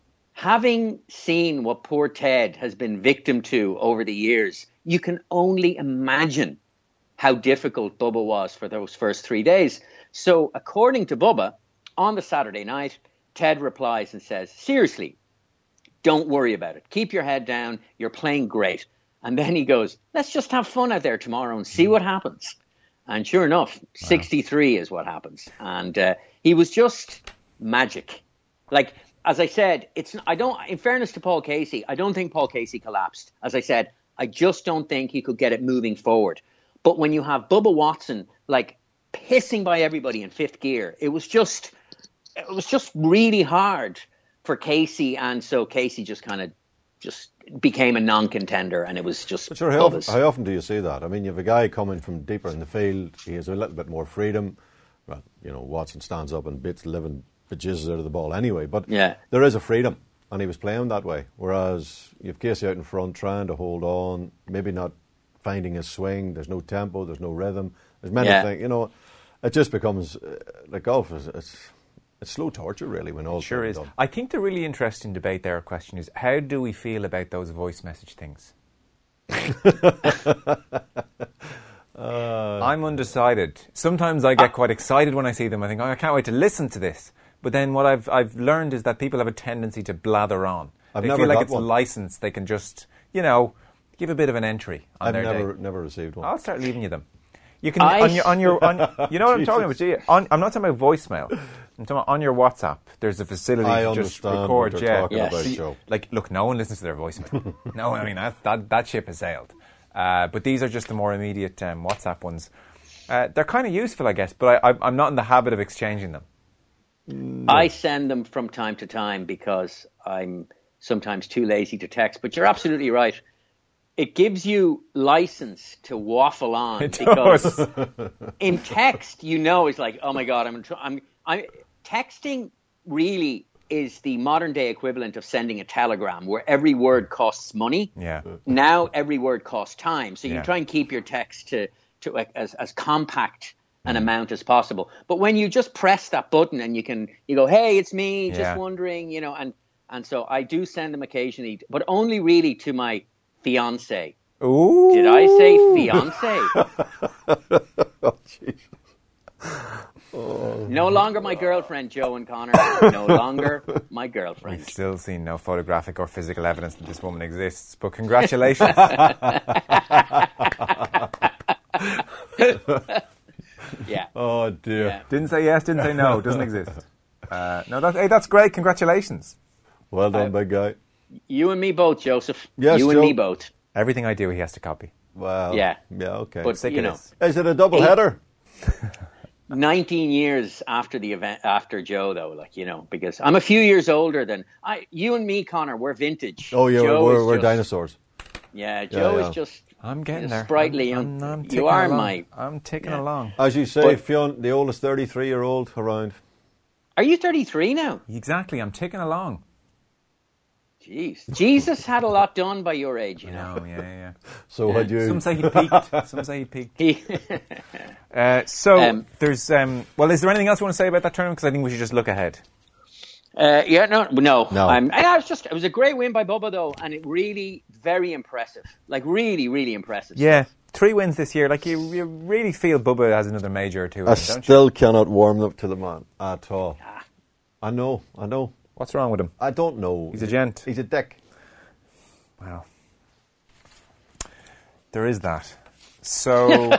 having seen what poor Ted has been victim to over the years, you can only imagine how difficult Bubba was for those first three days. So according to Bubba, on the Saturday night, Ted replies and says, seriously, don't worry about it. Keep your head down. You're playing great. And then he goes, let's just have fun out there tomorrow and see what happens. And sure enough, wow. sixty-three is what happens. And uh, he was just magic. Like, as I said, it's I don't. In fairness to Paul Casey, I don't think Paul Casey collapsed. As I said, I just don't think he could get it moving forward. But when you have Bubba Watson, like, pissing by everybody in fifth gear, it was just, it was just really hard for Casey. And so Casey just kind of just became a non-contender, and it was just but sure, how often, how often do you see that? I mean, you have a guy coming from deeper in the field, he has a little bit more freedom. Well, you know, Watson stands up and bits living bejizzes out of the ball anyway, but yeah. there is a freedom, and he was playing that way. Whereas you have Casey out in front trying to hold on, maybe not finding his swing, there's no tempo, there's no rhythm, there's many yeah. things, you know, it just becomes, uh, like golf is, it's, it's slow torture really when all sure is. Done. I think the really interesting debate there, question is, how do we feel about those voice message things? uh, I'm undecided. Sometimes I get uh, quite excited when I see them. I think, oh, I can't wait to listen to this. But then what I've I've learned is that people have a tendency to blather on. I've they never feel like got it's one. a license. They can just, you know, give a bit of an entry on I've their never day. never received one. I'll start leaving you them. You can I on your on your on, you know what I'm talking about. Do you? On, I'm not talking about voicemail. I'm talking about on your WhatsApp. There's a facility I to just understand record. what they're yeah, talking yeah. about, See, Joe. like, look, no one listens to their voicemail. No, I mean that that, that ship has sailed. Uh, but these are just the more immediate um, WhatsApp ones. Uh, they're kind of useful, I guess, but I, I, I'm not in the habit of exchanging them. No. I send them from time to time because I'm sometimes too lazy to text. But you're absolutely right. It gives you license to waffle on, it because does. in text, you know, it's like, oh my God, I'm, I'm, I'm texting really is the modern day equivalent of sending a telegram, where every word costs money. Yeah. Now every word costs time. So you yeah. try and keep your text to, to uh, as, as compact an amount as possible. But when you just press that button and you can, you go, hey, it's me, just yeah. wondering, you know, and, and so I do send them occasionally, but only really to my fiance, Ooh. Did I say fiance? Oh, Jesus. No longer my girlfriend, Joe and Connor. No longer my girlfriend. We've still seen no photographic or physical evidence that this woman exists, but congratulations. Yeah. Oh, dear. Yeah. Didn't say yes, didn't say no, doesn't exist. Uh, no, that, hey, that's great. Congratulations. Well done, big guy. You and me both, Joseph. Yes, you and Joe. me both. Everything I do, he has to copy. Wow. Yeah. Yeah, okay. But, Sick you of know, this. Is it a double Eight- header? nineteen years after the event, after Joe, though, like, you know, because I'm a few years older than I. You and me, Connor, we're vintage. Oh, yeah, Joe we're, is we're just- dinosaurs. Yeah, Joe yeah. is just. I'm getting a there. Sprightly I'm, young. I'm, I'm you ticking are along. my. I'm ticking Yeah. along. As you say, But- Fionn, the oldest thirty-three-year-old around. Are you thirty-three now? Exactly, I'm ticking along. Jeez, Jesus had a lot done by your age, you know. No, yeah, yeah. So had you... Some say he peaked. Some say he peaked. He, Uh, so Um, there's um, well, is there anything else you want to say about that tournament? Because I think we should just look ahead. uh, yeah, no, no. No. I'm, I was just. It was a great win by Bubba, though, and it really very impressive. Like really, really impressive. Yeah, three wins this year. Like you, you really feel Bubba has another major or two. I in, don't you? still cannot warm up to the man at all. I know, I know. What's wrong with him? I don't know. He's a gent. He's a dick. Wow. There is that. So,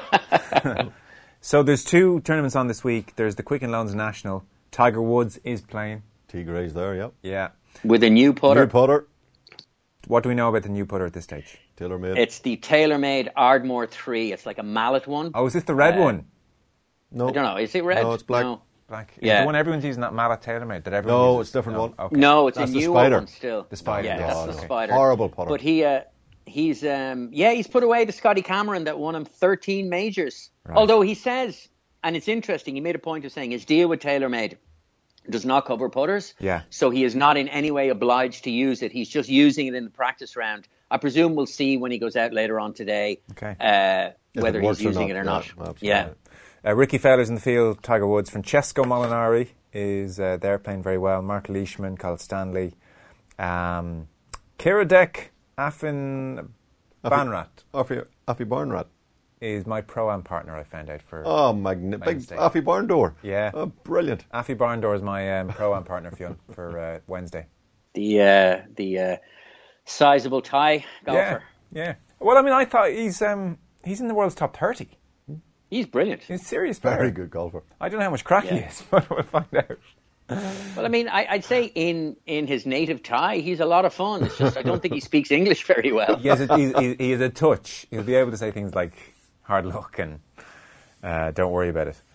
so there's two tournaments on this week. There's the Quicken Loans National. Tiger Woods is playing. T-Gray's there, yep. Yeah. With a new putter. New putter. What do we know about the new putter at this stage? TaylorMade. It's the TaylorMade Ardmore three. It's like a mallet one. Oh, is this the red Uh, one? no. I don't know. Is it red? No, it's black. No, Black. Is Yeah. the one everyone's using that mallet TaylorMade? That everyone No, uses? it's a different one. Okay. no it's That's a the newer Spider. one still. The Spider, Yeah, yes, that's okay. the Spider. Horrible putter. But he, uh, he's, um, yeah, he's put away the Scotty Cameron that won him thirteen majors. Right. Although he says, and it's interesting, he made a point of saying his deal with TaylorMade does not cover putters. Yeah. So he is not in any way obliged to use it. He's just using it in the practice round. I presume we'll see when he goes out later on today Okay. uh, If whether it he's works or using not. it or Yeah, not. absolutely. Yeah. Uh, Ricky Fowler's in the field. Tiger Woods. Francesco Molinari is uh, there playing very well. Mark Leishman, Kyle Stanley. Um, Kira Deck, Affin Banrat Affy, Affy Barnrat. is my pro-am partner, I found out, for... Oh, magnificent. Big Wednesday. Affy Barn door. Yeah. Oh, brilliant. Affy Barndor is my um, pro-am partner for, for uh, Wednesday. The, uh, the uh, sizable Thai golfer. Yeah, yeah. Well, I mean, I thought he's um, he's in the world's top thirty. He's brilliant. He's a serious player. Very good golfer. I don't know how much crack he Yeah. is, but we'll find out. Well, I mean, I, I'd say in, in his native Thai, he's a lot of fun. It's just I don't think he speaks English very well. He has a, he, he, he has a touch. He'll be able to say things like hard luck and uh, don't worry about it.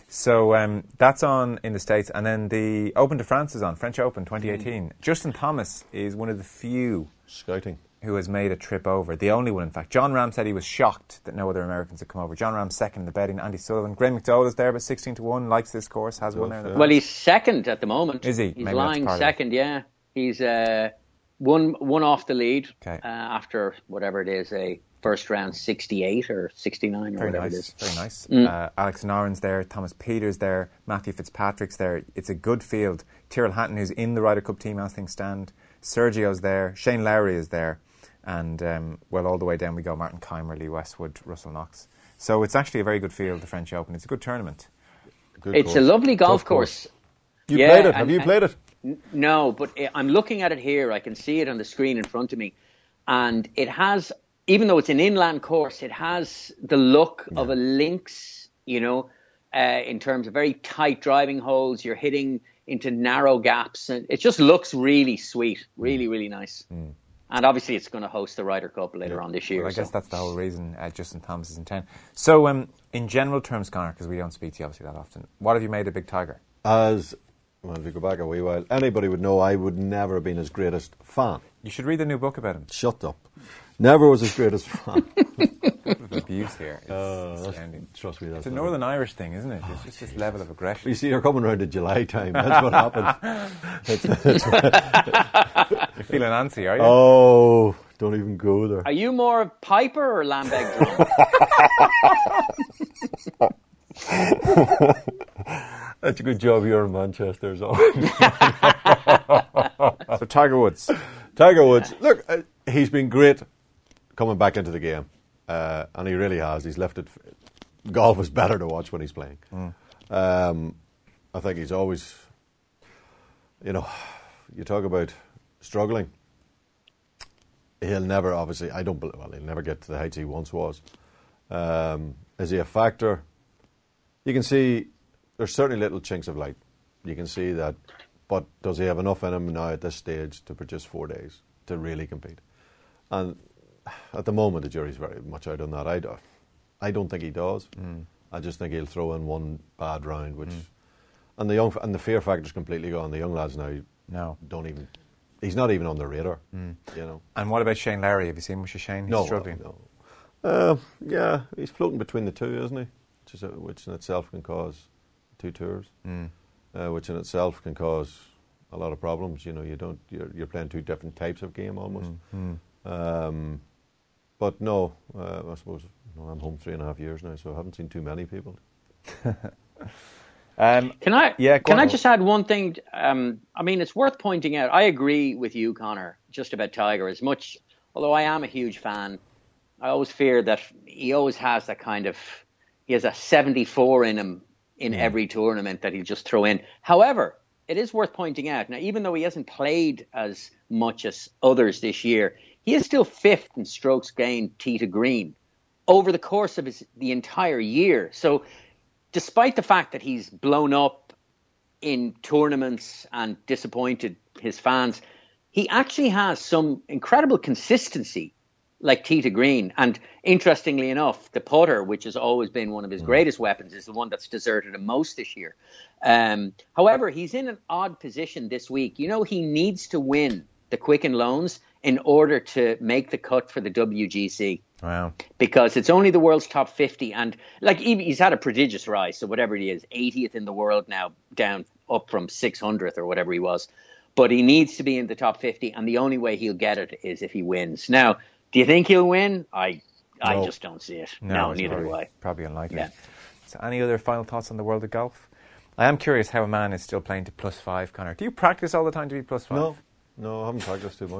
So um, that's on in the States. And then the Open de France is on, French Open twenty eighteen. Justin Thomas is one of the few Scouting. who has made a trip over. The only one, in fact. John Ram said he was shocked that no other Americans had come over. John Ram's second in the betting. Andy Sullivan. Graham McDowell is there, but sixteen to one. Likes this course. Has one there. In the Yeah. past. Well, he's second at the moment. Is he? He's Maybe that's lying part of it. second, yeah. He's uh, one one off the lead Okay. uh, after whatever it is, a first round sixty-eight or sixty-nine or Very whatever nice, it is. very nice. Mm. Uh, Alex Noren's there, Thomas Peters there, Matthew Fitzpatrick's there. It's a good field. Tyrrell Hatton, who's in the Ryder Cup team as things stand. Sergio's there. Shane Lowry is there. And, um, well, all the way down we go. Martin Keimer, Lee Westwood, Russell Knox. So it's actually a very good field, the French Open. It's a good tournament. Good It's course. a lovely golf Tough course. You Yeah, played it. Have and- you played it? N- No, but I- I'm looking at it here. I can see it on the screen in front of me. And it has, even though it's an inland course, it has the look of a links, you know, uh, in terms of very tight driving holes. You're hitting into narrow gaps. And it just looks really sweet. Really, really nice. And obviously it's going to host the Ryder Cup later on this year. Well, I guess so. that's the whole reason uh, Justin Thomas is in town. So, um, in general terms, Connor, because we don't speak to you obviously that often, what have you made of Big Tiger? As, well, if you go back a wee while, anybody would know I would never have been his greatest fan. You should read the new book about him. Shut up. Never was his greatest fan. The abuse here is Uh, astounding. Trust me, that's It's a not Northern Irish thing, isn't it? It's just this level of aggression. You see, you're coming around to July time. That's what happens. It's, it's, You're feeling antsy, are you? oh, don't even go there. Are you more of Piper or Lambeck drum? That's a good job you're in Manchester. So. So Tiger Woods. Tiger Woods, look, uh, he's been great coming back into the game, uh, and he really has. He's lifted. Golf is better to watch when he's playing. Mm. Um, I think he's always, you know, you talk about struggling. He'll never, obviously, I don't believe, well, he'll never get to the heights he once was. Um, is he a factor? You can see there's certainly little chinks of light. You can see that, but does he have enough in him now at this stage to produce four days to really compete? And at the moment, the jury's very much out on that. I, do, I don't think he does. Mm. I just think he'll throw in one bad round, which, mm. and the young and the fear factor's completely gone. The young lads now no. don't even. He's not even on the radar. Mm. You know. And what about Shane Lowry? Have you seen much of Shane? He's no, struggling. No. Uh, yeah, he's floating between the two, isn't he? Which, is a, which in itself can cause two tours. Mm. Uh, which in itself can cause a lot of problems. You know, you don't. You're, you're playing two different types of game almost. Mm. Um, but no, uh, I suppose no, I'm home three and a half years now, so I haven't seen too many people. um, can I? Yeah. Can on. I just add one thing? Um, I mean, it's worth pointing out. I agree with you, Conor, just about Tiger. As much, although I am a huge fan, I always fear that he always has that kind of. He has a seventy-four in him. In yeah. every tournament that he'll just throw in. However, it is worth pointing out, now even though he hasn't played as much as others this year, he is still fifth in strokes gained tee to green over the course of his the entire year. So despite the fact that he's blown up in tournaments and disappointed his fans, he actually has some incredible consistency like tee to green. And interestingly enough, the putter, which has always been one of his greatest weapons, is the one that's deserted him most this year. Um, however, he's in an odd position this week. You know, he needs to win the Quicken Loans in order to make the cut for the W G C. Wow. Because it's only the world's top fifty. And like he's had a prodigious rise. So whatever he is, eightieth in the world now, down up from six hundredth or whatever he was. But he needs to be in the top fifty. And the only way he'll get it is if he wins. Now, do you think he'll win? I I no. just don't see it. No, no neither probably, do I. Probably unlikely. Yeah. So any other final thoughts on the world of golf? I am curious how a man is still playing to plus five, Conor. Do you practice all the time to be plus five? No, no, I haven't practiced too much.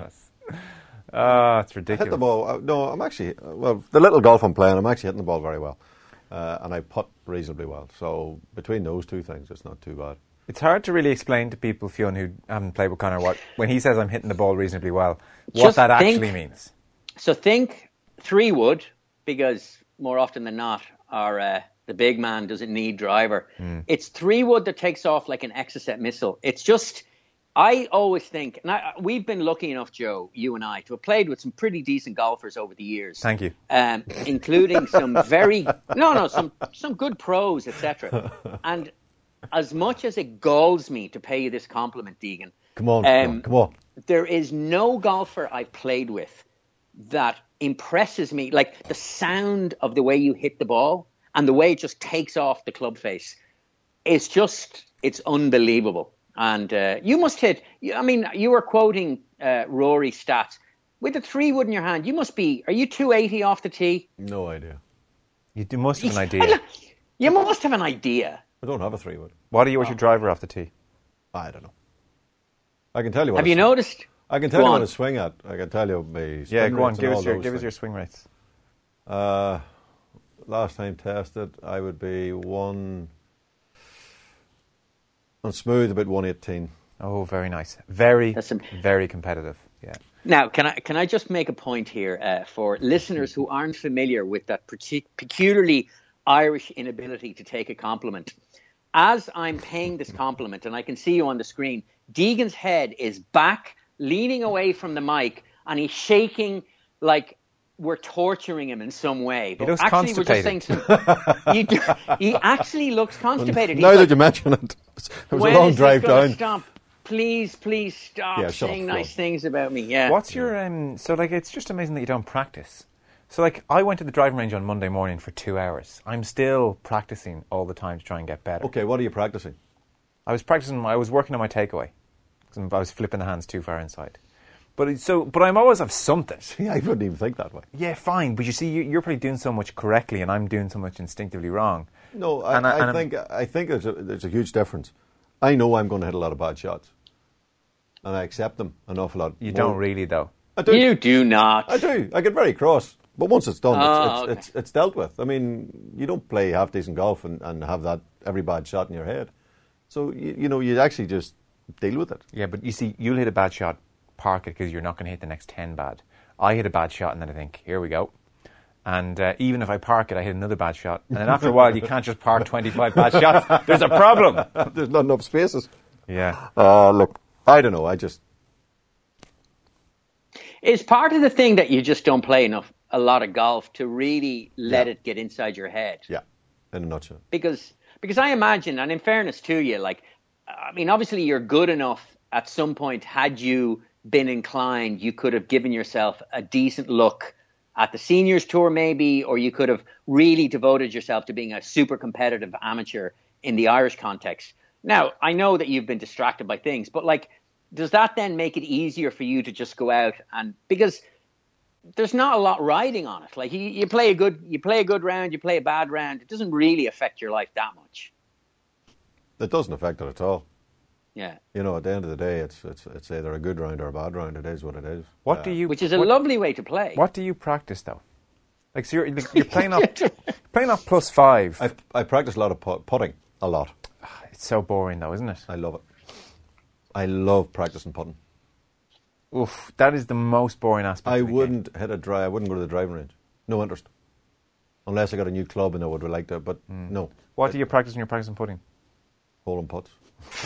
Oh, it's ridiculous. I hit the ball. Uh, no, I'm actually, uh, well, the little golf I'm playing, I'm actually hitting the ball very well. Uh, and I putt reasonably well. So between those two things, it's not too bad. It's hard to really explain to people, Fionn, who haven't played with Conor, what when he says I'm hitting the ball reasonably well, what Just that think, actually means. So think three wood, because more often than not, our uh, the big man doesn't need driver. Mm. It's three wood that takes off like an Exocet missile. It's just, I always think, and I, we've been lucky enough, Joe, you and I, to have played with some pretty decent golfers over the years. Thank you. Um, including some very, no, no, some some good pros, et cetera. And as much as it galls me to pay you this compliment, Deegan, come on, um, come on, there is no golfer I've played with that impresses me, like the sound of the way you hit the ball and the way it just takes off the club face. It's just, it's unbelievable. And uh, you must hit, I mean, you were quoting uh, Rory stats. With the three wood in your hand, you must be, are you two eighty off the tee? No idea. You do, must have an idea. You must have an idea. I don't have a three wood. What are you with oh. your driver off the tee? I don't know. I can tell you what. Have you swing. noticed? I can tell go you on. what I swing at. I can tell you my swing yeah. Go on. rates Give and us your all give those us your things. swing rates. Uh, last time tested, I would be one on smooth about one eighteen. Oh, very nice. Very, That's a, very competitive. Yeah. Now, can I can I just make a point here uh, for listeners who aren't familiar with that partic- peculiarly Irish inability to take a compliment? As I'm paying this compliment, and I can see you on the screen, Deegan's head is back, leaning away from the mic, and he's shaking like we're torturing him in some way. But he looks actually, constipated. we're just saying some, you do, he actually looks constipated. Now He's that like, you mention it, it was when a long is drive this gonna down. Stop? Please, please stop Yeah, saying up, nice things about me. Yeah. What's your um? So like, it's just amazing that you don't practice. So like, I went to the driving range on Monday morning for two hours. I'm still practicing all the time to try and get better. Okay, what are you practicing? I was practicing. I was working on my takeaway. I was flipping the hands too far inside. But it, so, but I'm always of something. Yeah, I wouldn't even think that way. Yeah, fine. But you see, you, you're probably doing so much correctly, and I'm doing so much instinctively wrong. No, I, and I, I and think I think there's a, there's a huge difference. I know I'm going to hit a lot of bad shots, and I accept them an awful lot. You more. don't really, though. I do. You do not. I do. I get very cross. But once it's done, Oh, it's, it's, okay. it's, it's dealt with. I mean, you don't play half-decent golf and, and have that every bad shot in your head. So, you, you know, you actually just deal with it. Yeah, but you see, you'll hit a bad shot, park it, because you're not going to hit the next ten bad. I hit a bad shot, and then I think, here we go. And uh, even if I park it, I hit another bad shot. And then after a while, you can't just park twenty-five bad shots. There's a problem. There's not enough spaces. Yeah. Uh, look, I don't know. I just... It's part of the thing that you just don't play enough, a lot of golf to really let Yeah. it get inside your head. Yeah, in a nutshell. Because because I imagine, and in fairness to you, like, I mean, obviously you're good enough at some point, had you been inclined, you could have given yourself a decent look at the seniors tour maybe, or you could have really devoted yourself to being a super competitive amateur in the Irish context. Now, I know that you've been distracted by things, but like, does that then make it easier for you to just go out and, because there's not a lot riding on it. Like you, you play a good, you play a good round, you play a bad round. It doesn't really affect your life that much. It doesn't affect it at all. Yeah. You know, at the end of the day, it's it's it's either a good round or a bad round. It is what it is. What Uh, do you... Which is a what, lovely way to play. What do you practice, though? Like, so you're, you're playing off playing off plus five. I I practice a lot of put, putting, a lot. It's so boring, though, isn't it? I love it. I love practicing putting. Oof, that is the most boring aspect I of the wouldn't hit a drive. I wouldn't go to the driving range. No interest. Unless I got a new club and I would like to, but no. game. What do you practice when you're practicing putting? Hole and putts.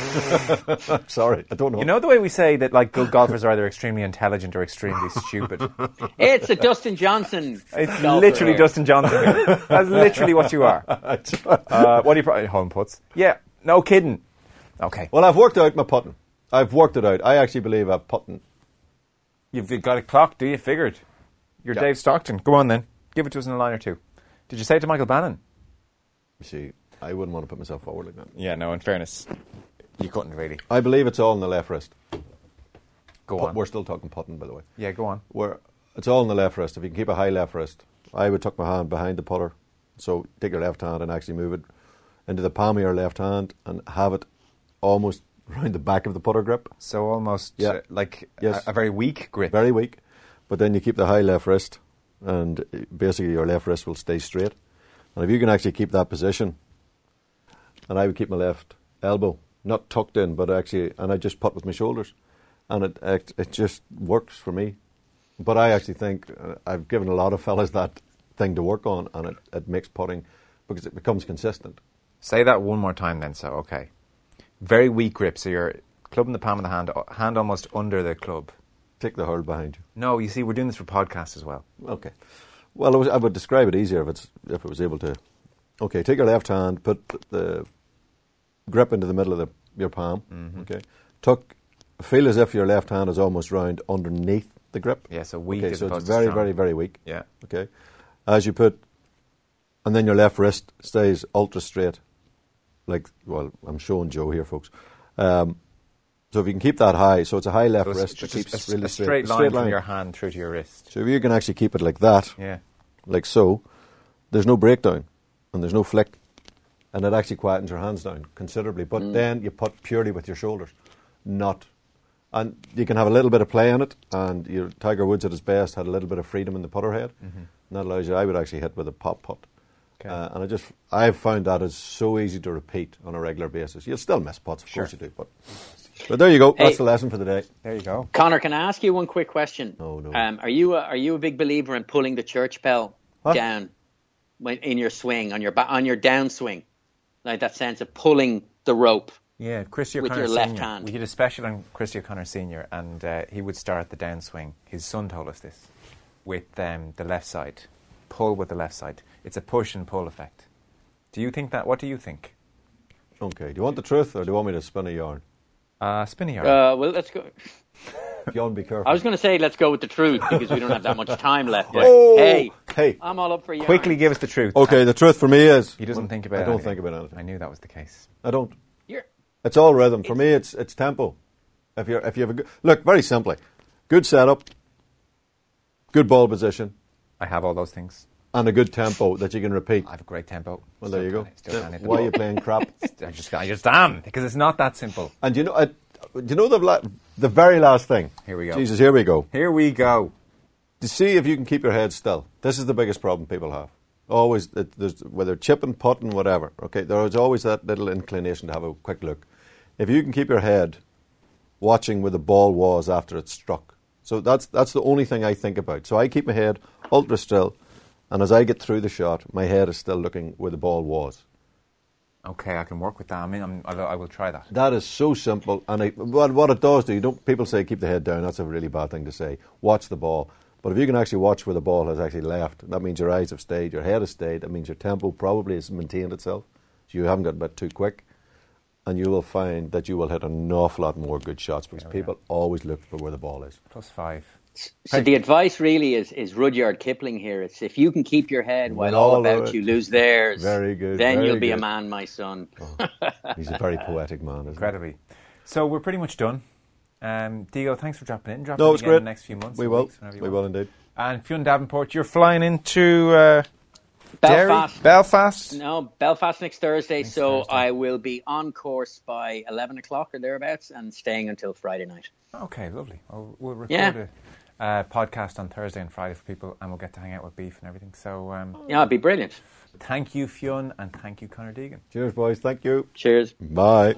Sorry, I don't know. You know the way we say that like good golfers are either extremely intelligent or extremely stupid? It's a Dustin Johnson. It's golfer literally here. Dustin Johnson. That's literally what you are. Uh, what do you... Pro- hole and putts? Yeah, no kidding. Okay. Well, I've worked out my putting. I've worked it out. I actually believe I've putting. You've got a clock, do you? Figured. You're Yeah. Dave Stockton. Go on then. Give it to us in a line or two. Did you say it to Michael Bannon? You see, I wouldn't want to put myself forward like that. Yeah, no, in fairness. You couldn't really. I believe it's all in the left wrist. Go Put- on. We're still talking putting, by the way. Yeah, go on. Where it's all in the left wrist. If you can keep a high left wrist, I would tuck my hand behind the putter. So take your left hand and actually move it into the palm of your left hand and have it almost round the back of the putter grip. So almost Yeah. uh, like Yes. a, a very weak grip. Very weak. But then you keep the high left wrist and uh, basically your left wrist will stay straight. And if you can actually keep that position, and I would keep my left elbow not tucked in, but actually, and I just putt with my shoulders, and it it, it just works for me. But I actually think uh, I've given a lot of fellas that thing to work on, and it, it makes putting because it becomes consistent. Say that one more time then, so, okay. Very weak grip, so you're club in the palm of the hand, uh, hand almost under the club. Take the hurl behind you. No, you see, we're doing this for podcasts as well. Okay. Well, it was, I would describe it easier if it's if it was able to. Okay, take your left hand, put the grip into the middle of the, your palm. Mm-hmm. Okay, tuck. Feel as if your left hand is almost round underneath the grip. Yeah, so weak Okay, as so it's opposed to very, strong. very, very weak. Yeah. Okay, as you put, and then your left wrist stays ultra straight. Like, well, I'm showing Joe here, folks. Um, so if you can keep that high, so it's a high left So it's wrist that just keeps a, really a straight, straight. line straight from your hand through to your wrist. So if you can actually keep it like that, Yeah. like so, there's no breakdown and there's no flick, and it actually quietens your hands down considerably. But then you put purely with your shoulders, not, and you can have a little bit of play in it. And your Tiger Woods at his best had a little bit of freedom in the putter head, Mm-hmm. and that allows you. I would actually hit with a pop putt, Okay. uh, and I just I've found that is so easy to repeat on a regular basis. You'll still miss putts, of Sure. course you do, but but there you go. Hey. That's the lesson for the day. There you go. Connor, can I ask you one quick question? No, no. Um, are you a, are you a big believer in pulling the church bell Huh? down when, in your swing on your ba- on your downswing, like that sense of pulling the rope? Yeah, Christy With O'Connor your left Senior. hand. We did a special on Christy O'Connor Senior, and uh, he would start the downswing. His son told us this with um, the left side. Pull with the left side. It's a push and pull effect. Do you think that? What do you think? Okay. Do you want the truth or do you want me to spin a yarn? Uh, spinning yarn. Uh, well, let's go. Yarn, be careful. I was going to say let's go with the truth because we don't have that much time left. But Oh, hey, hey. I'm all up for you. Quickly give us the truth. Okay, the truth for me is He doesn't think about I don't anything. think about anything. I knew that was the case. I don't. You're, It's all rhythm. For me, it's it's tempo. If you if you have a good look, very simply, good setup, good ball position, I have all those things. and a good tempo that you can repeat. I have a great tempo. Well, Still there you go. can't- Still can't hit the Why are ball. you playing crap? I just, I just am because it's not that simple. And you know, I, do you know the la- the very last thing? Here we go. Jesus, here we go. Here we go. To see if you can keep your head still. This is the biggest problem people have. Always, it, there's, whether chipping, putting, whatever. Okay, there is always that little inclination to have a quick look. If you can keep your head watching where the ball was after it struck. So that's that's the only thing I think about. So I keep my head ultra still, and as I get through the shot, my head is still looking where the ball was. Okay, I can work with that. I mean, I'm, I will try that. That is so simple, and I, what, what it does do, you don't. People say keep the head down. That's a really bad thing to say. Watch the ball, but if you can actually watch where the ball has actually left, that means your eyes have stayed, your head has stayed. That means your tempo probably has maintained itself, so you haven't got a bit too quick, and you will find that you will hit an awful lot more good shots because people always look for where the ball is. Plus five. So hey. The advice really is, is Rudyard Kipling here. It's if you can keep your head while all, all about you lose theirs, very good, then very you'll be good. a man, my son. Oh, he's a very poetic man, isn't Incredibly. he? So we're pretty much done. Um, Diego, thanks for dropping in. Dropping no, in it's again great. in the next few months. We will. Weeks, we will indeed. And Fionn Davenport, you're flying into uh, Belfast. Derry? Belfast? No, Belfast next Thursday. Next so Thursday. I will be on course by eleven o'clock or thereabouts and staying until Friday night. Okay, lovely. Well, we'll record yeah. a uh, podcast on Thursday and Friday for people, and we'll get to hang out with Beef and everything. So, um, yeah, it'd be brilliant. Thank you, Fionn, and thank you, Conor Deegan. Cheers, boys. Thank you. Cheers. Bye.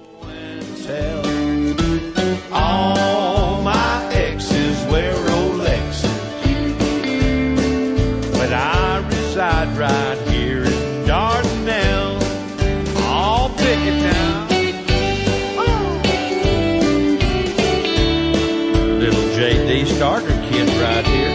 All my exes wear Rolexes, but I reside right here in Dardanelle. I'll pick it down. Little J D starter kit right here.